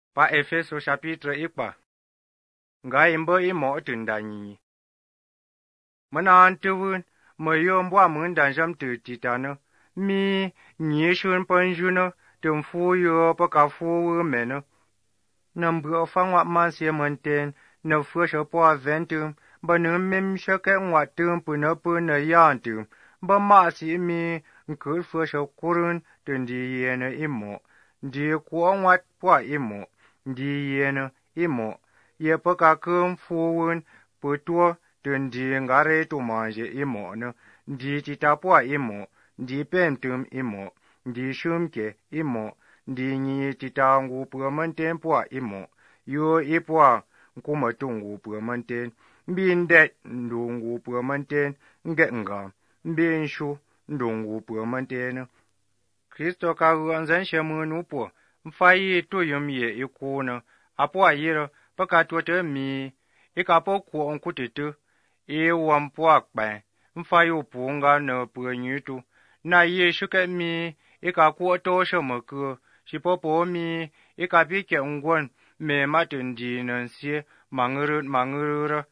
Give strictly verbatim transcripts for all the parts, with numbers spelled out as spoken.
Pa Efeso chapitre ikpa. Nga imbo imo tundanyi. Manan tuwun mayo mbwa munda jam tu titano. Mi nyishun panjuno tumfu yo pa kafu meno. Nambu fangwa mansie manten na fusha po aventum ba numim shake watum puna puna yantum ba masi mi nkur fusha kurun tundi yena imo. Di kuwa wat po imo. Di yena imo ye paka kum fuwun putua tundi ngare tu manje imo no di titapua imo di pentum imo di shumke imo di nyi titangu purmanten pua imo yo ipua nkumatungu purmanten mbinde ndungu purmanten nge nga mbinshu ndungu purmanten Kristo ka ruanzan shemunu po mfayi to yum ye ikuna apua yira paka tuote mi ikapo kuo nkutitu e wampua kpe mfayi punga na puanyutu na ye shuke mi ikakuo to shamaku shipopo mi ikapike ngwon me matundi nansi mangurut mangurura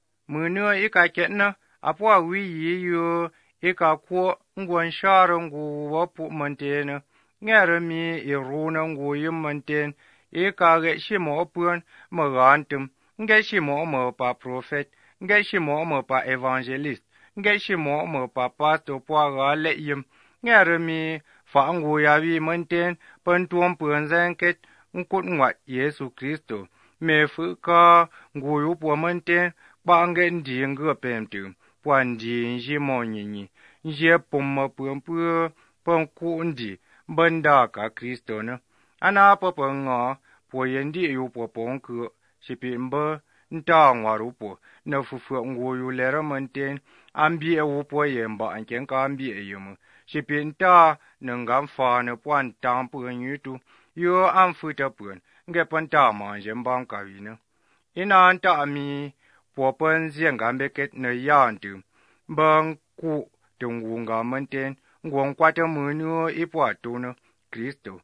munu ikaketna apua wiyi yo ikakuo ngwon sharangu wapu mantena ngere mi iruna ngu yumanten ikage shimo opun magantum nge shimo mo pa prophet nge shimo mo pa evangelist nge shimo mo pa pastor po ga le yim ngere mi fa ngu ya wi manten pantuom pun zanket nkut ngwat Yesu Kristo me fu ka ngu yu po manten pa nge ndi nge pemtu po ndi jimo nyinyi je pomma pum pu pon ku ndi banda ka Kristo na ana pa nga po yendi yu po ponku shipimba nta ngwaru po na fufu ngu yu lera manten ambi e wu po yemba anken ka ambi e yumu shipinta nangam fa na pwan tampu nyutu yo amfuta pun nge panta manje mbam ka wina ina anta ami po pan zengambe ket na yantu bang ku tungunga manten ngwon kwata munu ipwa tuna Kristo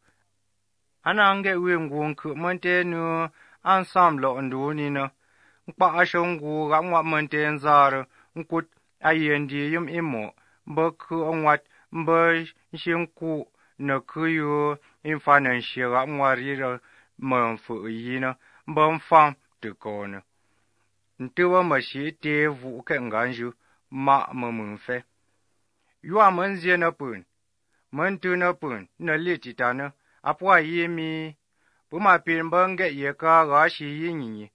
anange wengu nku mantenu ensemble nduni na nkpa ashongu ga nwa manten zar nkut ayendi yum imo mbak onwat mba shinku na kuyo infanan shiga nwarira manfu yina mbam fam tukona ntuwa mashi te vu ke nganju ma mamunfe yuwa manzie na pun mantu na pun na lititana apwa yimi puma pimba nge yeka gashi yinyi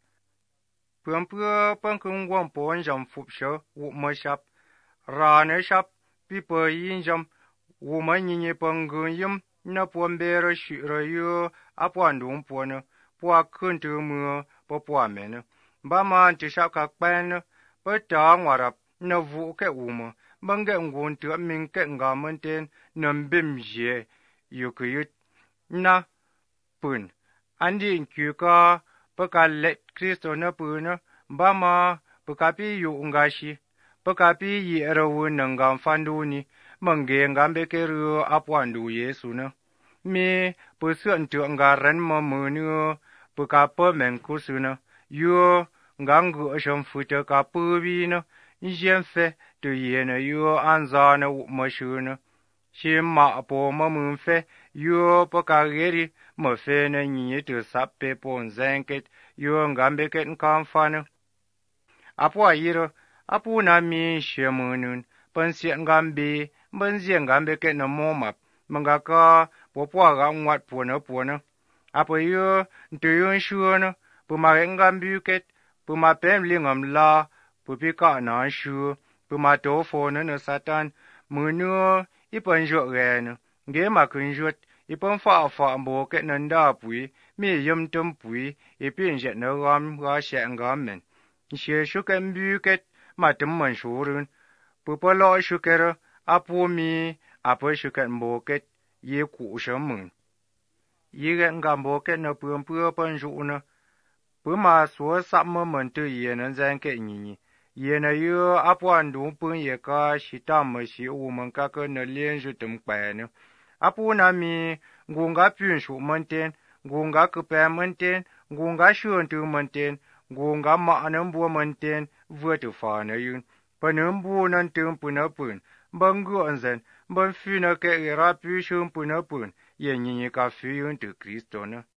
pumpua pankung wampo njam fupsha wuma shap rana shap pipa yinjam wuma nyinyi pangun yim na puambera shira yo apwa ndung pona pwa kuntu mu papwa mena bama antishaka kpen pata ngwarap na vu ke wuma bange nguntu minke ngamanten nambimje yukuyut na pun andi nkyuka paka let Kristo na puna bama pakapi yu ngashi pakapi yi erawu nangam fanduni mange ngambe keru apwandu Yesu na mi pusu ntu ngaran mamunu pakapa menkusuna yu ngangu shamfuta kapubi na njemfe tu yena yu anzana mashuna shima po mamunfe yu pakageri mafe na nyi tu sappe pon zenket yu ngambe ket nkamfana apo ayiro apu na mi shemunun pansi ngambe banzi ngambe ket na momap mangaka popwa ga nwat pona pona apo yu ntuyun shuona pumare ngambe ket pumapem lingam la pupika na shu pumatofo na satan munu ipanjo ren nge makunjot ipan fa fa mbo ke nanda pui mi yum tum pui ipinje na ram ga she ngamen she shukem buket matum man shurun pupalo shukera apu mi apu shuket mboket ye ku shamun yige ngambo ke na pum pu panju na puma so samma man tu ye nan zan ke nyinyi ye na yo apwan du pun ye ka shitam shi u man ka ka na lien ju tum pa ne apu na mi ngunga pyun shu manten gunga kupe menten, gunga shun tu menten, gunga ma nan bua menten, vua tu fa na yun. Panum bu nan tum punapun, bangu anzen, ban fi na ke ira pu shun punapun, ye nyi ka fi yun tu Kristo na.